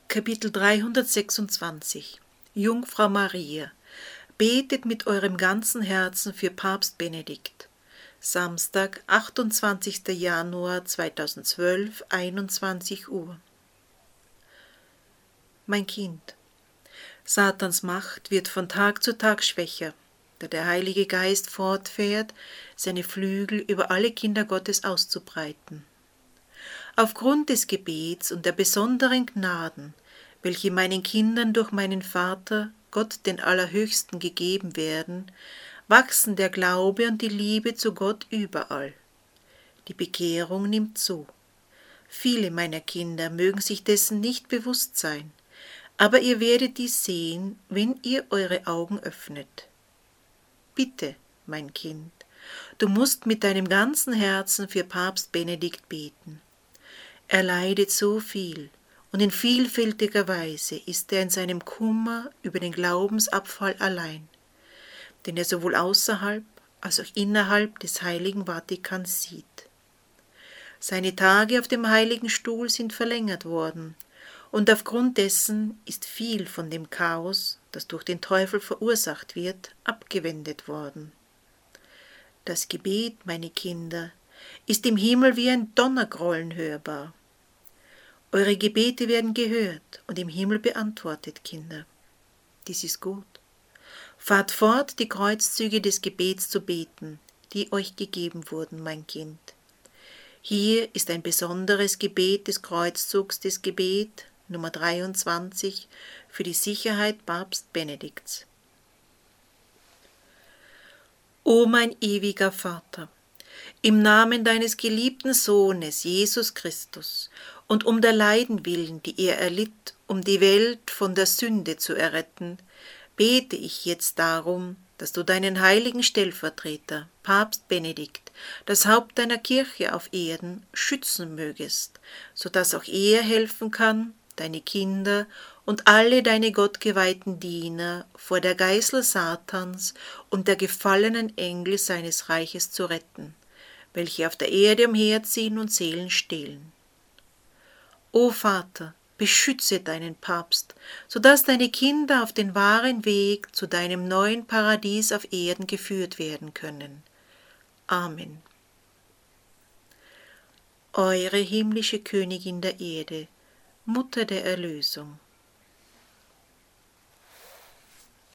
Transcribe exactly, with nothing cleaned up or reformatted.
Kapitel dreihundertsechsundzwanzig Jungfrau Maria, betet mit eurem ganzen Herzen für Papst Benedikt. Samstag, achtundzwanzigster Januar zweitausendzwölf, einundzwanzig Uhr. Mein Kind, Satans Macht wird von Tag zu Tag schwächer, da der Heilige Geist fortfährt, seine Flügel über alle Kinder Gottes auszubreiten. Aufgrund des Gebets und der besonderen Gnaden, welche meinen Kindern durch meinen Vater, Gott den Allerhöchsten, gegeben werden, wachsen der Glaube und die Liebe zu Gott überall. Die Bekehrung nimmt zu. Viele meiner Kinder mögen sich dessen nicht bewusst sein, aber ihr werdet dies sehen, wenn ihr eure Augen öffnet. Bitte, mein Kind, du musst mit deinem ganzen Herzen für Papst Benedikt beten. Er leidet so viel, und in vielfältiger Weise ist er in seinem Kummer über den Glaubensabfall allein, den er sowohl außerhalb als auch innerhalb des Heiligen Vatikans sieht. Seine Tage auf dem Heiligen Stuhl sind verlängert worden, und aufgrund dessen ist viel von dem Chaos, das durch den Teufel verursacht wird, abgewendet worden. Das Gebet, meine Kinder, ist im Himmel wie ein Donnergrollen hörbar. Eure Gebete werden gehört und im Himmel beantwortet, Kinder. Dies ist gut. Fahrt fort, die Kreuzzüge des Gebets zu beten, die euch gegeben wurden, mein Kind. Hier ist ein besonderes Gebet des Kreuzzugs des Gebet, Nummer dreiundzwanzig, für die Sicherheit Papst Benedikts. O mein ewiger Vater, im Namen deines geliebten Sohnes, Jesus Christus, und um der Leiden willen, die er erlitt, um die Welt von der Sünde zu erretten, bete ich jetzt darum, dass du deinen heiligen Stellvertreter, Papst Benedikt, das Haupt deiner Kirche auf Erden, schützen mögest, so dass auch er helfen kann, deine Kinder und alle deine gottgeweihten Diener vor der Geißel Satans und der gefallenen Engel seines Reiches zu retten, welche auf der Erde umherziehen und Seelen stehlen. O Vater, beschütze deinen Papst, so dass deine Kinder auf den wahren Weg zu deinem neuen Paradies auf Erden geführt werden können. Amen. Eure himmlische Königin der Erde, Mutter der Erlösung.